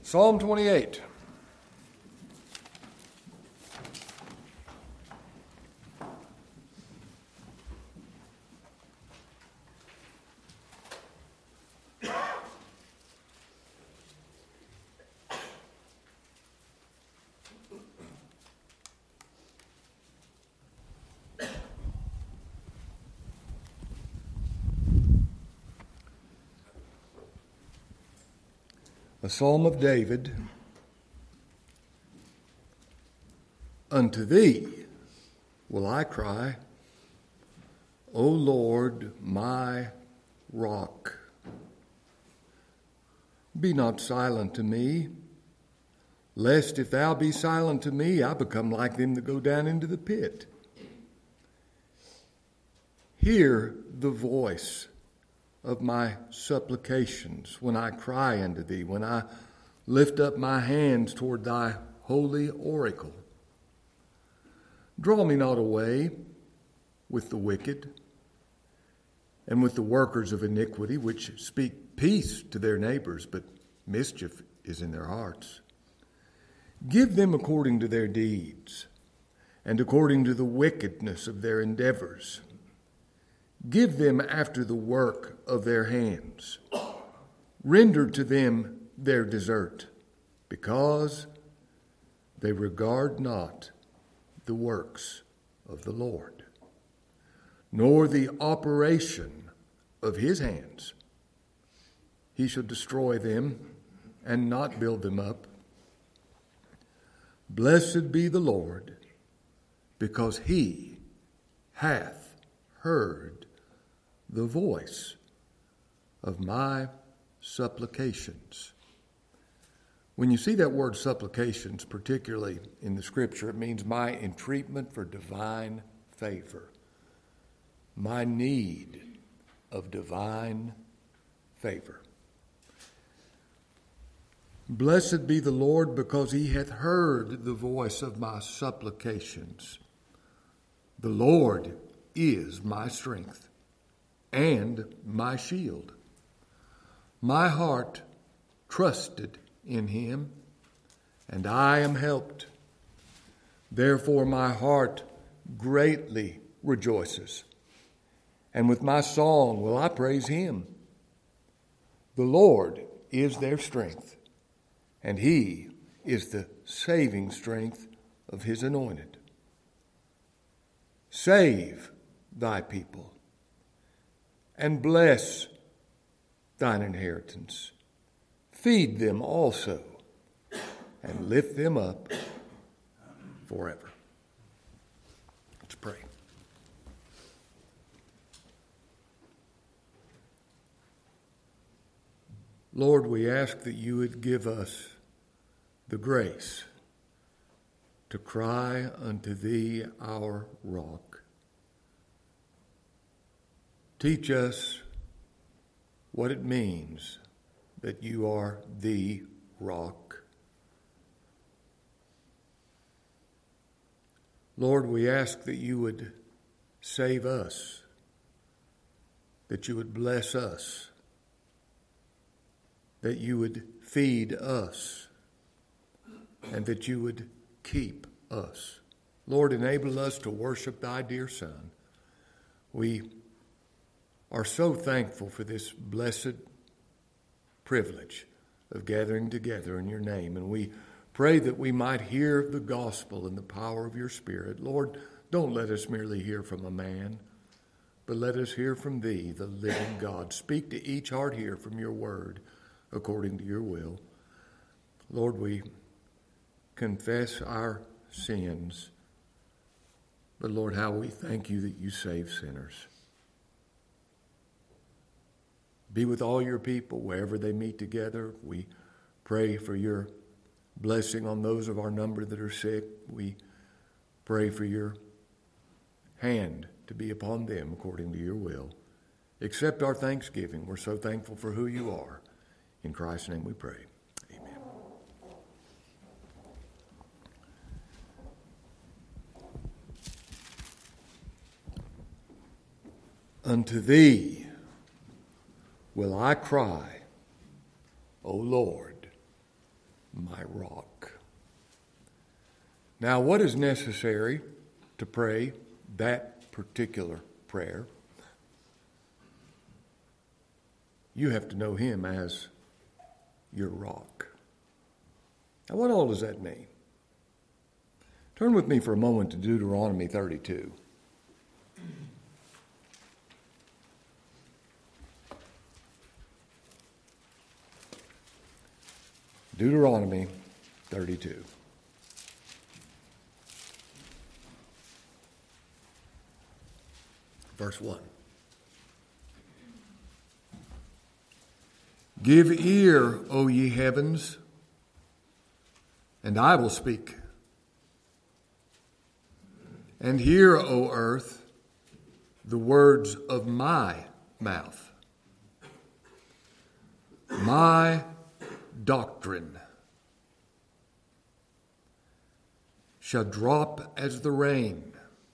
Psalm 28. A psalm of David. Unto thee will I cry, O Lord, my rock. Be not silent to me, lest if thou be silent to me, I become like them that go down into the pit. Hear the voice of my supplications when I cry unto thee, when I lift up my hands toward thy holy oracle. Draw me not away with the wicked and with the workers of iniquity, which speak peace to their neighbors, but mischief is in their hearts. Give them according to their deeds and according to the wickedness of their endeavors. Give them after the work of their hands. Render to them their desert, because they regard not the works of the Lord, nor the operation of his hands. He shall destroy them and not build them up. Blessed be the Lord, because he hath heard the voice of my supplications. When you see that word supplications, particularly in the scripture, it means my entreatment for divine favor, my need of divine favor. Blessed be the Lord, because he hath heard the voice of my supplications. The Lord is my strength and my shield. My heart trusted in him, and I am helped. Therefore my heart greatly rejoices, and with my song will I praise him. The Lord is their strength, and he is the saving strength of his anointed. Save thy people, and bless thine inheritance. Feed them also, and lift them up forever. Let's pray. Lord, we ask that you would give us the grace to cry unto thee, our rock. Teach us what it means that you are the rock. Lord, we ask that you would save us, that you would bless us, that you would feed us, and that you would keep us. Lord, enable us to worship thy dear Son. We are so thankful for this blessed privilege of gathering together in your name, and we pray that we might hear the gospel in the power of your Spirit. Lord, don't let us merely hear from a man, but let us hear from thee, the living God. Speak to each heart here from your word according to your will. Lord, we confess our sins, but Lord, how we thank you that you save sinners. Be with all your people wherever they meet together. We pray for your blessing on those of our number that are sick. We pray for your hand to be upon them according to your will. Accept our thanksgiving. We're so thankful for who you are. In Christ's name we pray. Amen. Unto thee will I cry, O Lord, my rock. Now, what is necessary to pray that particular prayer? You have to know him as your rock. Now, what all does that mean? Turn with me for a moment to Deuteronomy 32. Deuteronomy 32. Verse 1. Give ear, O ye heavens, and I will speak. And hear, O earth, the words of my mouth. My doctrine shall drop as the rain.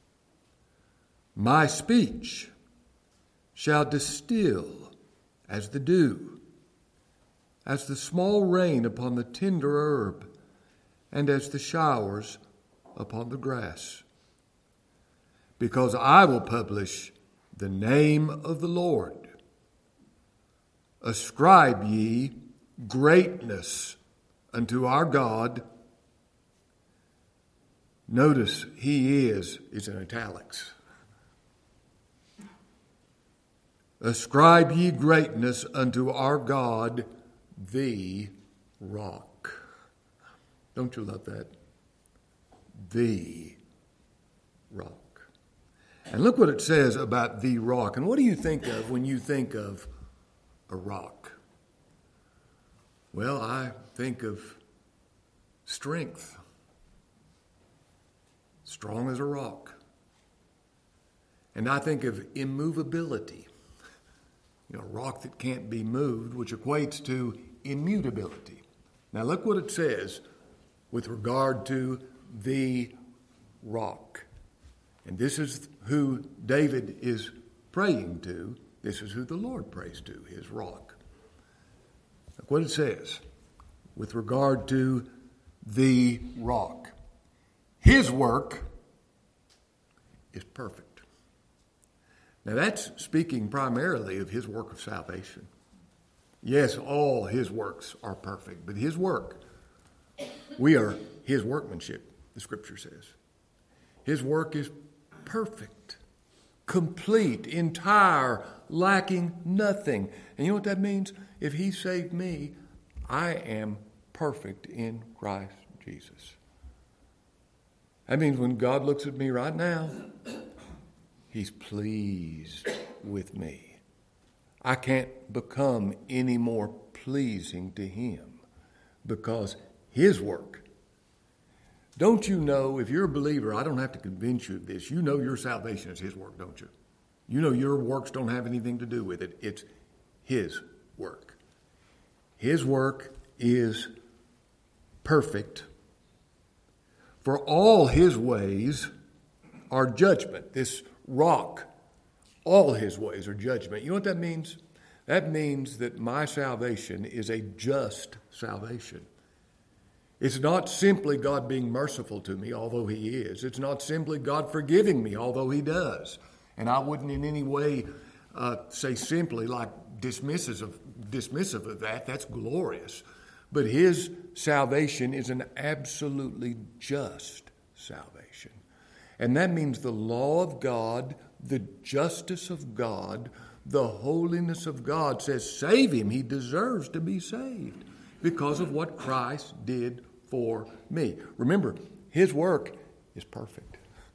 My speech shall distill as the dew, as the small rain upon the tender herb, and as the showers upon the grass. Because I will publish the name of the Lord. Ascribe ye greatness unto our God. Notice he is in italics. Ascribe ye greatness unto our God, the rock. Don't you love that? The rock. And look what it says about the rock. And what do you think of when you think of a rock? Well, I think of strength. Strong as a rock. And I think of immovability. A rock that can't be moved, which equates to immutability. Now look what it says with regard to the rock. And this is who David is praying to. This is who the Lord prays to, his rock. Look what it says with regard to the rock. His work is perfect. Now that's speaking primarily of his work of salvation. Yes, all his works are perfect, but his work, we are his workmanship, the scripture says. His work is perfect, complete, entire, lacking nothing. And you know what that means? If he saved me, I am perfect in Christ Jesus. That means when God looks at me right now, he's pleased with me. I can't become any more pleasing to him because his work. Don't you know, if you're a believer, I don't have to convince you of this. You know your salvation is his work, don't you? You know your works don't have anything to do with it. It's his work. His work is perfect. For all his ways are judgment. This rock, all his ways are judgment. You know what that means? That means that my salvation is a just salvation. It's not simply God being merciful to me, although he is. It's not simply God forgiving me, although he does. And I wouldn't in any way say simply like dismissive of that. That's glorious. But his salvation is an absolutely just salvation. And that means the law of God, the justice of God, the holiness of God says, save him. He deserves to be saved because of what Christ did for me. Remember, his work is perfect.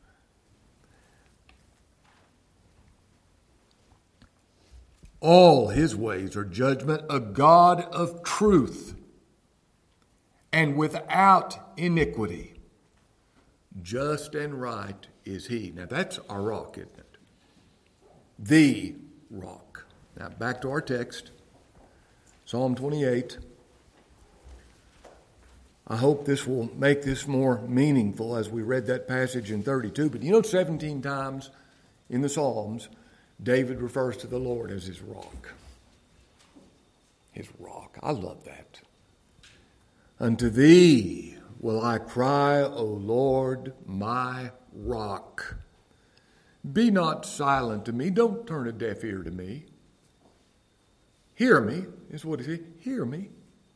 All his ways are judgment, a God of truth and without iniquity. Just and right is he. Now that's our rock, isn't it? The rock. Now back to our text. Psalm 28. I hope this will make this more meaningful as we read that passage in 32. But you know, 17 times in the Psalms, David refers to the Lord as his rock. His rock. I love that. Unto thee will I cry, O Lord, my rock. Be not silent to me. Don't turn a deaf ear to me. Hear me, is what he said. Hear me.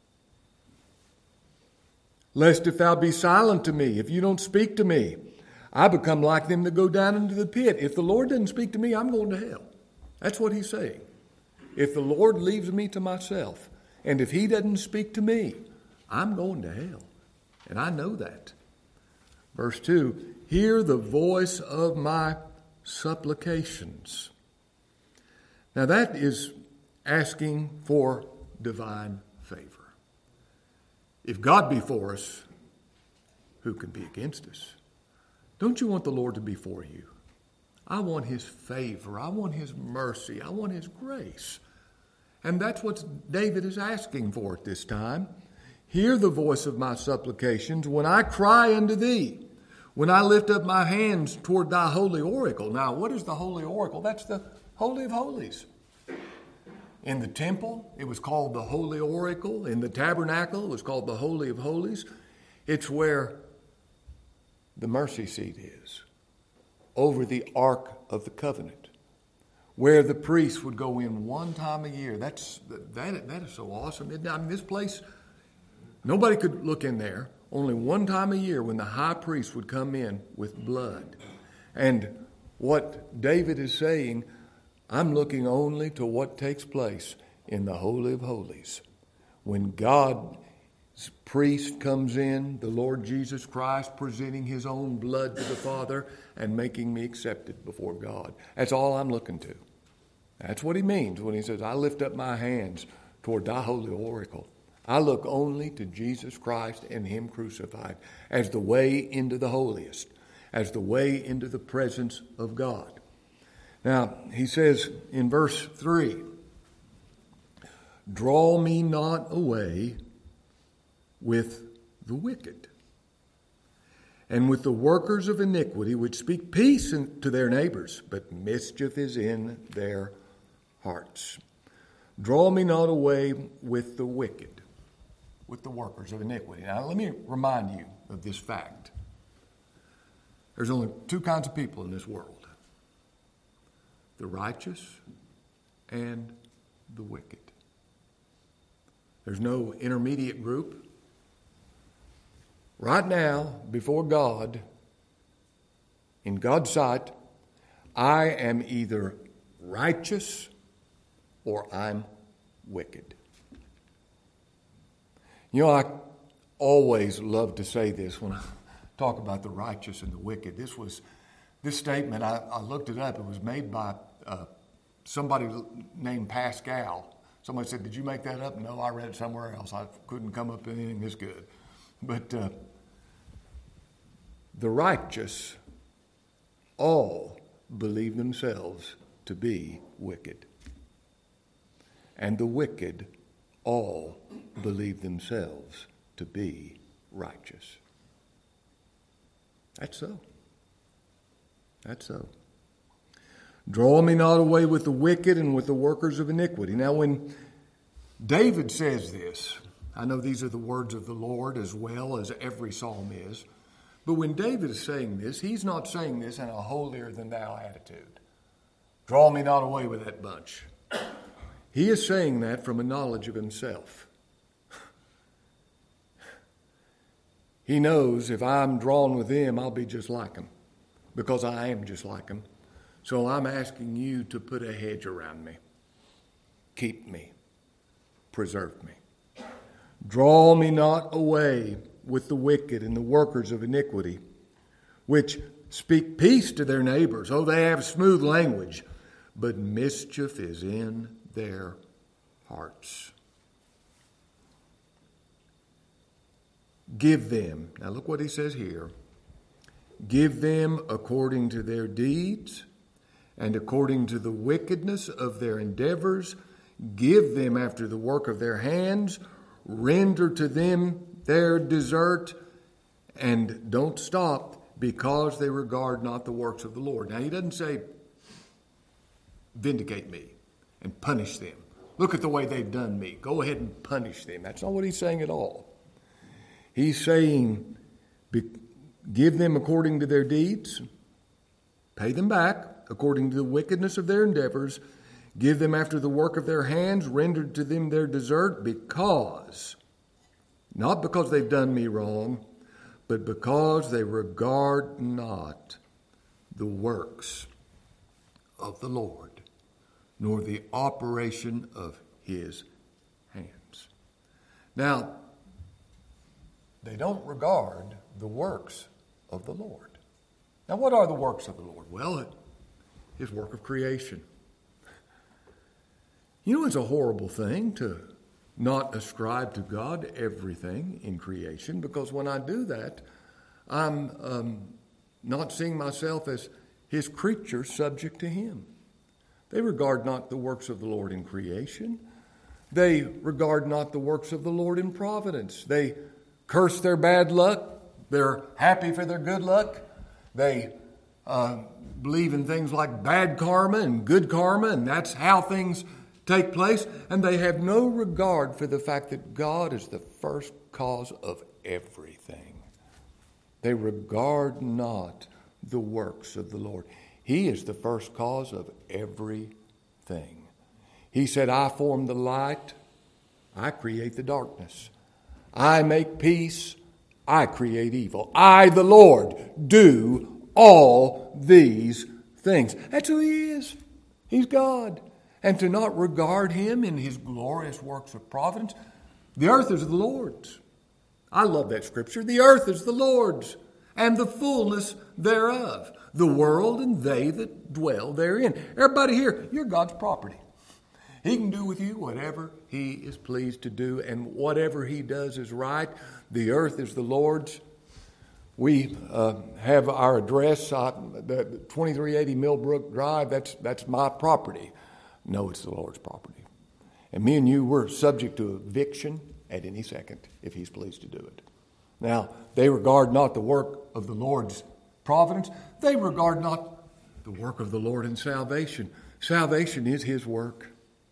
Lest if thou be silent to me, if you don't speak to me, I become like them that go down into the pit. If the Lord doesn't speak to me, I'm going to hell. That's what he's saying. If the Lord leaves me to myself, and if he doesn't speak to me, I'm going to hell. And I know that. Verse 2, hear the voice of my supplications. Now that is asking for divine favor. If God be for us, who can be against us? Don't you want the Lord to be for you? I want his favor. I want his mercy. I want his grace. And that's what David is asking for at this time. Hear the voice of my supplications when I cry unto thee, when I lift up my hands toward thy holy oracle. Now, what is the holy oracle? That's the Holy of Holies. In the temple, it was called the Holy Oracle. In the tabernacle, it was called the Holy of Holies. It's where the mercy seat is, over the Ark of the Covenant, where the priest would go in one time a year. That is so awesome. I mean, this place, nobody could look in there. Only one time a year when the high priest would come in with blood. And what David is saying, I'm looking only to what takes place in the Holy of Holies. When God's priest comes in, the Lord Jesus Christ, presenting his own blood to the Father and making me accepted before God. That's all I'm looking to. That's what he means when he says, I lift up my hands toward thy holy oracle. I look only to Jesus Christ and him crucified as the way into the holiest, as the way into the presence of God. Now, he says in verse 3, draw me not away with the wicked, and with the workers of iniquity, which speak peace to their neighbors, but mischief is in their hearts. Draw me not away with the wicked, with the workers of iniquity. Now, let me remind you of this fact. There's only two kinds of people in this world: the righteous and the wicked. There's no intermediate group. Right now, before God, in God's sight, I am either righteous or I'm wicked. You know, I always love to say this when I talk about the righteous and the wicked. This statement, I looked it up. It was made by somebody named Pascal. Somebody said, did you make that up? No, I read it somewhere else. I couldn't come up with anything this good. But the righteous all believe themselves to be wicked. And the wicked all believe themselves to be righteous. That's so. That's so. Draw me not away with the wicked and with the workers of iniquity. Now, when David says this, I know these are the words of the Lord as well as every psalm is, but when David is saying this, he's not saying this in a holier-than-thou attitude. Draw me not away with that bunch. He is saying that from a knowledge of himself. He knows if I'm drawn with them, I'll be just like them, because I am just like them. So I'm asking you to put a hedge around me. Keep me. Preserve me. Draw me not away with the wicked and the workers of iniquity, which speak peace to their neighbors. Oh, they have smooth language, but mischief is in their hearts. Give them, now look what he says here, give them according to their deeds and according to the wickedness of their endeavors. Give them after the work of their hands. Render to them their desert. And don't stop, because they regard not the works of the Lord. Now, he doesn't say, vindicate me and punish them. Look at the way they've done me. Go ahead and punish them. That's not what he's saying at all. He's saying, give them according to their deeds, pay them back according to the wickedness of their endeavors, give them after the work of their hands, render to them their desert, because, not because they've done me wrong, but because they regard not the works of the Lord, nor the operation of his hands. Now, they don't regard the works of the Lord. Now, what are the works of the Lord? Well, his work of creation. You know, it's a horrible thing to not ascribe to God everything in creation, because when I do that, I'm not seeing myself as his creature subject to him. They regard not the works of the Lord in creation. They regard not the works of the Lord in providence. They curse their bad luck. They're happy for their good luck. They believe in things like bad karma and good karma, and that's how things take place. And they have no regard for the fact that God is the first cause of everything. They regard not the works of the Lord. He is the first cause of everything. He said, I form the light, I create the darkness. I make peace, I create evil. I, the Lord, do all these things. That's who he is. He's God. And to not regard him in his glorious works of providence, the earth is the Lord's. I love that scripture. The earth is the Lord's, and the fullness thereof, the world and they that dwell therein. Everybody here, you're God's property. He can do with you whatever he is pleased to do, and whatever he does is right. The earth is the Lord's. We have our address, the 2380 Millbrook Drive. That's my property. No, it's the Lord's property. And me and you, we're subject to eviction at any second if he's pleased to do it. Now, they regard not the work of the Lord's providence. They regard not the work of the Lord in salvation. Salvation is his work.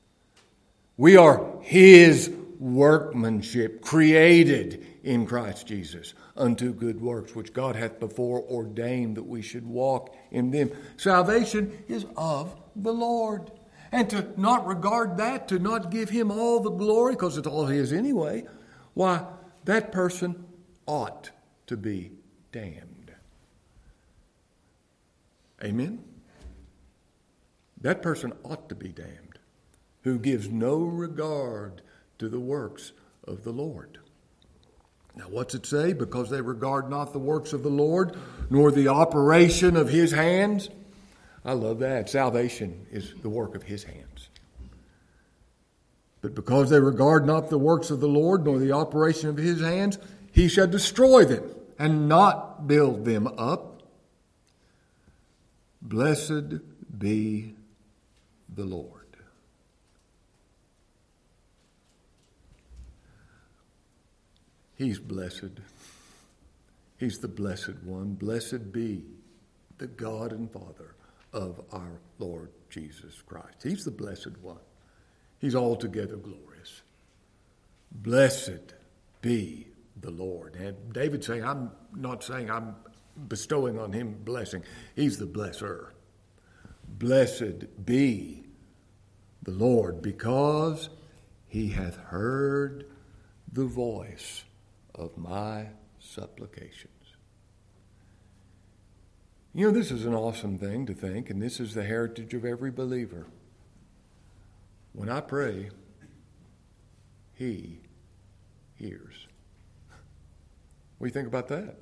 We are his workmanship, created in Christ Jesus unto good works, which God hath before ordained that we should walk in them. Salvation is of the Lord. And to not regard that, to not give him all the glory, because it's all his anyway, why, that person ought to be damned. Amen? That person ought to be damned, who gives no regard to the works of the Lord. Now, what's it say? Because they regard not the works of the Lord, nor the operation of his hands. I love that. Salvation is the work of his hands. But because they regard not the works of the Lord, nor the operation of his hands, he shall destroy them and not build them up. Blessed be the Lord. He's blessed. He's the blessed one. Blessed be the God and Father of our Lord Jesus Christ. He's the blessed one. He's altogether glorious. Blessed be the Lord. And David saying, I'm not saying I'm bestowing on him blessing. He's the blesser. Blessed be the Lord, because he hath heard the voice of my supplications. You know, this is an awesome thing to think, and this is the heritage of every believer. When I pray, he hears. What do you think about that?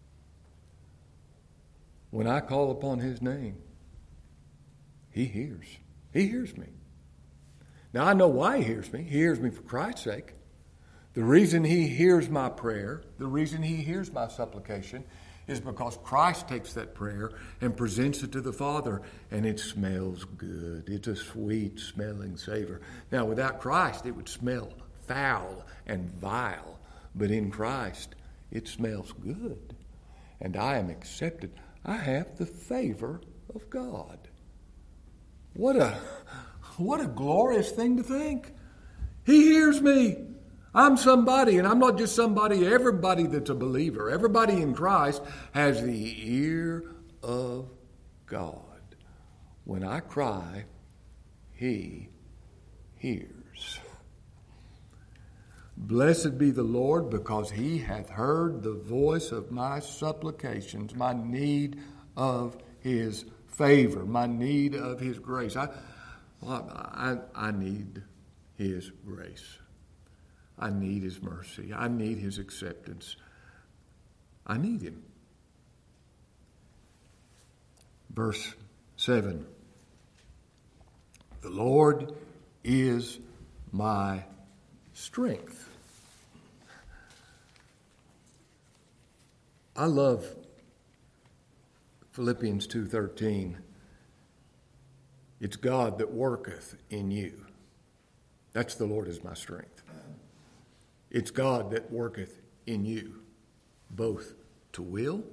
When I call upon his name, he hears. He hears me. Now, I know why he hears me. He hears me for Christ's sake. The reason he hears my prayer, the reason he hears my supplication, is because Christ takes that prayer and presents it to the Father, and it smells good. It's a sweet-smelling savor. Now, without Christ, it would smell foul and vile. But in Christ, it smells good. And I am accepted. I have the favor of God. What a glorious thing to think. He hears me. I'm somebody, and I'm not just somebody. Everybody that's a believer, everybody in Christ has the ear of God. When I cry, He hears. Blessed be the Lord, because He hath heard the voice of my supplications, my need of His favor, my need of His grace. I need His grace. I need His mercy. I need His acceptance. I need Him. Verse 7. The Lord is my strength. I love Philippians 2:13. It's God that worketh in you. That's the Lord is my strength. It's God that worketh in you, both to will.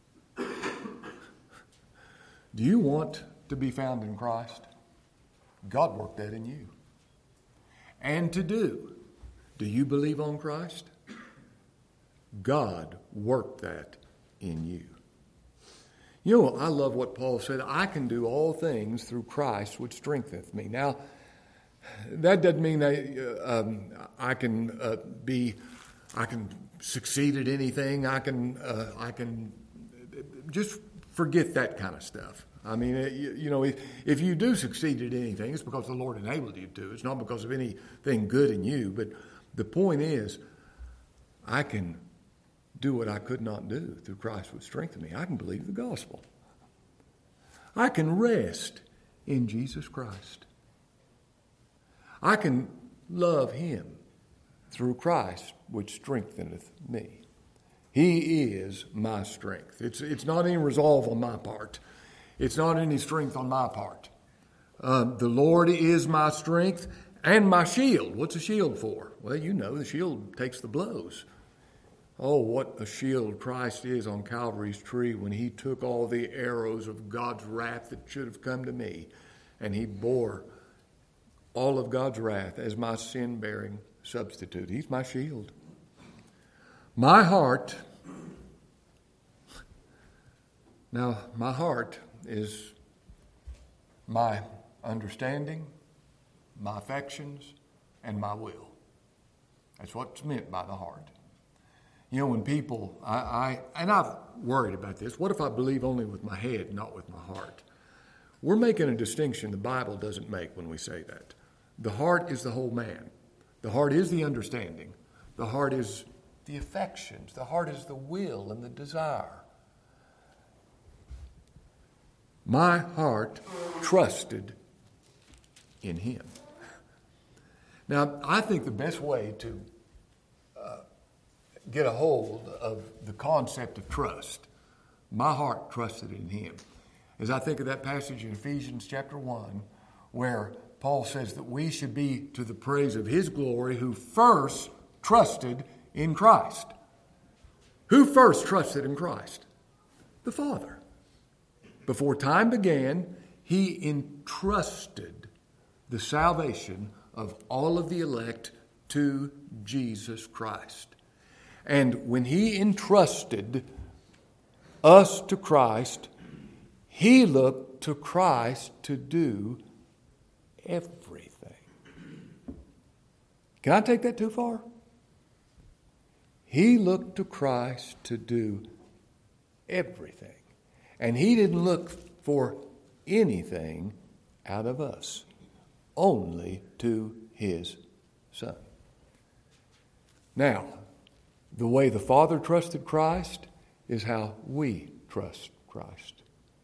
Do you want to be found in Christ? God worked that in you. And to do. Do you believe on Christ? God worked that in you. You know, I love what Paul said. I can do all things through Christ which strengtheneth me. Now, that doesn't mean I can succeed at anything. I can just forget that kind of stuff. I mean, if you do succeed at anything, it's because the Lord enabled you to. It's not because of anything good in you. But the point is, I can do what I could not do through Christ would strengthen me. I can believe the gospel. I can rest in Jesus Christ. I can love Him through Christ which strengtheneth me. He is my strength. It's not any resolve on my part. It's not any strength on my part. The Lord is my strength and my shield. What's a shield for? Well, you know, the shield takes the blows. Oh, what a shield Christ is on Calvary's tree when He took all the arrows of God's wrath that should have come to me, and He bore all of God's wrath as my sin-bearing substitute. He's my shield. My heart is my understanding, my affections, and my will. That's what's meant by the heart. You know, when people, I've worried about this. What if I believe only with my head, not with my heart? We're making a distinction the Bible doesn't make when we say that. The heart is the whole man. The heart is the understanding. The heart is the affections. The heart is the will and the desire. My heart trusted in Him. Now, I think the best way to get a hold of the concept of trust, my heart trusted in Him, as I think of that passage in Ephesians chapter 1, where Paul says that we should be to the praise of His glory who first trusted in Christ. Who first trusted in Christ? The Father. Before time began, He entrusted the salvation of all of the elect to Jesus Christ. And when He entrusted us to Christ, He looked to Christ to do everything. Can I take that too far? He looked to Christ to do everything. And He didn't look for anything out of us, only to His Son. Now, the way the Father trusted Christ is how we trust Christ.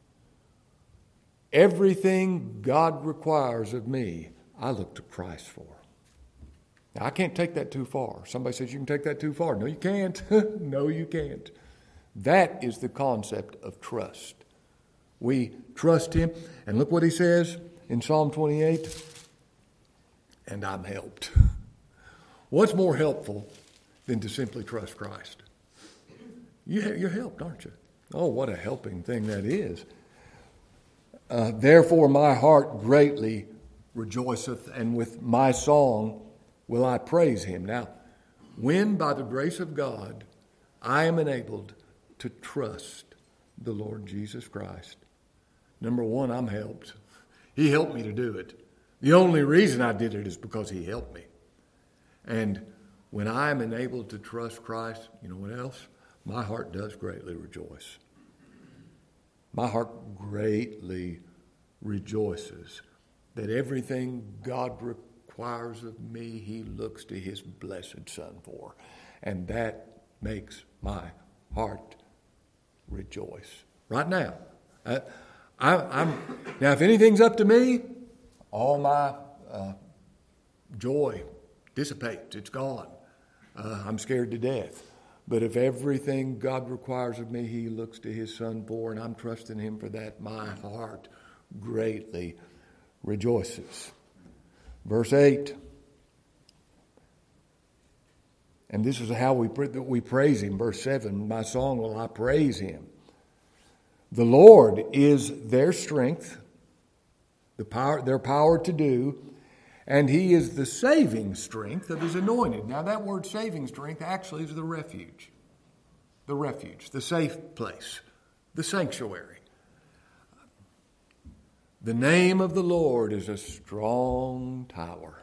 Everything God requires of me, I look to Christ for. Now, I can't take that too far. Somebody says you can take that too far. No, you can't. No, you can't. That is the concept of trust. We trust Him. And look what He says in Psalm 28. And I'm helped. What's more helpful than to simply trust Christ? You're helped, aren't you? Oh, what a helping thing that is. Therefore my heart greatly rejoiceth, and with my song will I praise Him. Now, when by the grace of God I am enabled to trust the Lord Jesus Christ. Number one, I'm helped. He helped me to do it. The only reason I did it is because He helped me. And when I am enabled to trust Christ, you know what else? My heart does greatly rejoice. My heart greatly rejoices that everything God requires of me, He looks to His blessed Son for. And that makes my heart rejoice. Right now. Now, if anything's up to me, all my joy dissipates. It's gone. I'm scared to death. But if everything God requires of me, He looks to His Son for, and I'm trusting Him for that, my heart greatly rejoices. Verse 8. And this is how we praise Him. Verse 7, my song will I praise Him. The Lord is their strength, their power to do, and He is the saving strength of His anointed. Now that word saving strength actually is the refuge, the safe place, the sanctuary. The name of the Lord is a strong tower.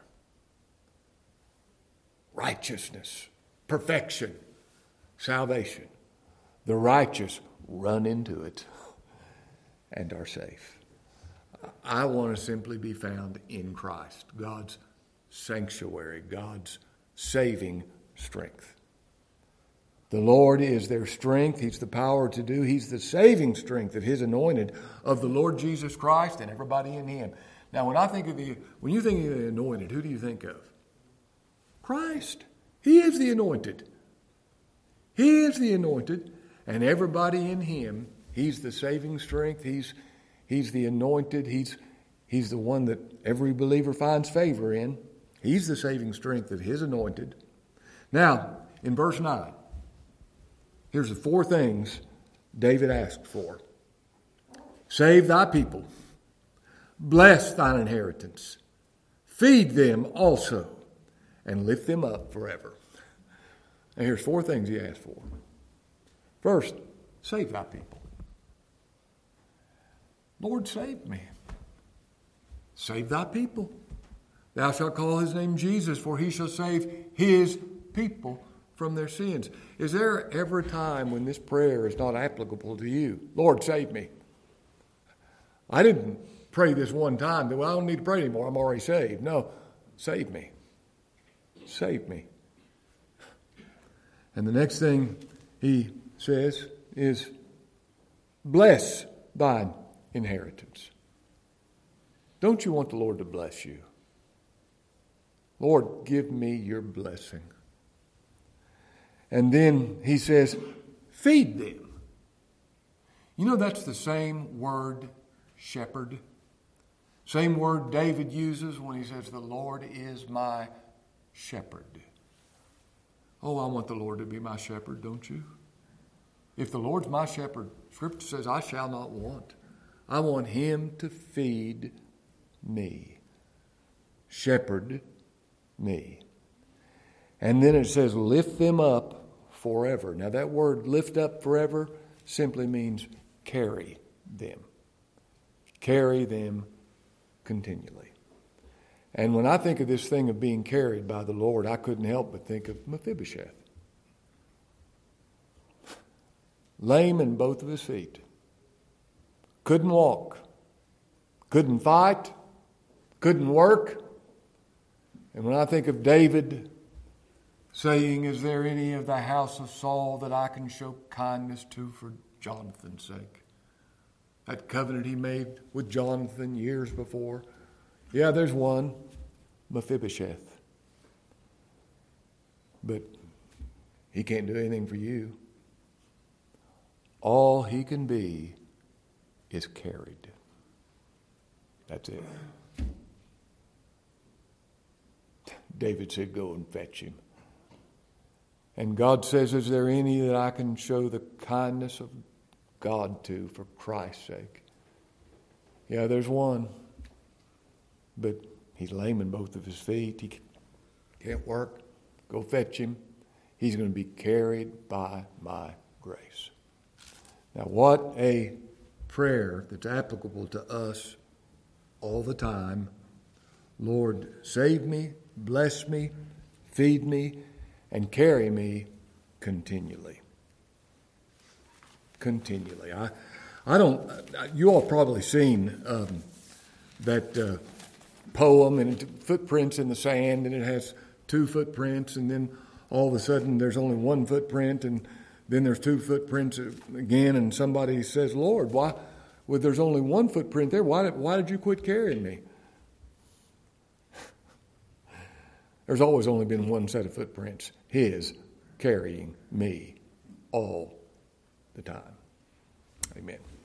Righteousness, perfection, salvation. The righteous run into it and are safe. I want to simply be found in Christ, God's sanctuary, God's saving strength. The Lord is their strength. He's the power to do. He's the saving strength of His anointed, of the Lord Jesus Christ and everybody in Him. Now, when you think of the anointed, who do you think of? Christ. He is the anointed. He is the anointed, and everybody in Him, He's the saving strength. He's the anointed. He's the one that every believer finds favor in. He's the saving strength of His anointed. Now, in verse 9, here's the 4 things David asked for. Save thy people. Bless thine inheritance. Feed them also, and lift them up forever. And here's 4 things he asked for. First, save thy people. Lord, save me. Save thy people. Thou shalt call his name Jesus, for he shall save his people from their sins. Is there ever a time when this prayer is not applicable to you? Lord, save me. I didn't pray this one time. Well, I don't need to pray anymore. I'm already saved. No, save me. Save me. And the next thing he says is, bless thine inheritance. Don't you want the Lord to bless you? Lord, give me your blessing. And then he says, feed them. You know, that's the same word, shepherd. Same word David uses when he says, the Lord is my shepherd. Oh, I want the Lord to be my shepherd, don't you? If the Lord's my shepherd, Scripture says, I shall not want. I want him to feed me. Shepherd me. And then it says, lift them up forever. Now that word, lift up forever, simply means carry them. Carry them continually. And when I think of this thing of being carried by the Lord, I couldn't help but think of Mephibosheth. Lame in both of his feet. Couldn't walk. Couldn't fight. Couldn't work. And when I think of David saying, is there any of the house of Saul that I can show kindness to for Jonathan's sake? That covenant he made with Jonathan years before. Yeah, there's one, Mephibosheth. But he can't do anything for you. All he can be is carried. That's it. David said, go and fetch him. And God says, is there any that I can show the kindness of God to for Christ's sake? Yeah, there's one. But he's lame in both of his feet. He can't work. Go fetch him. He's going to be carried by my grace. Now, what a prayer that's applicable to us all the time. Lord, save me, bless me, feed me, and carry me continually. Continually. I don't. You all probably seen that poem, and footprints in the sand, and it has two footprints, and then all of a sudden there's only one footprint, and then there's two footprints again, and somebody says, "Lord, why? Well, there's only one footprint there. Why did you quit carrying me?" There's always only been one set of footprints, His carrying me all the time. Amen.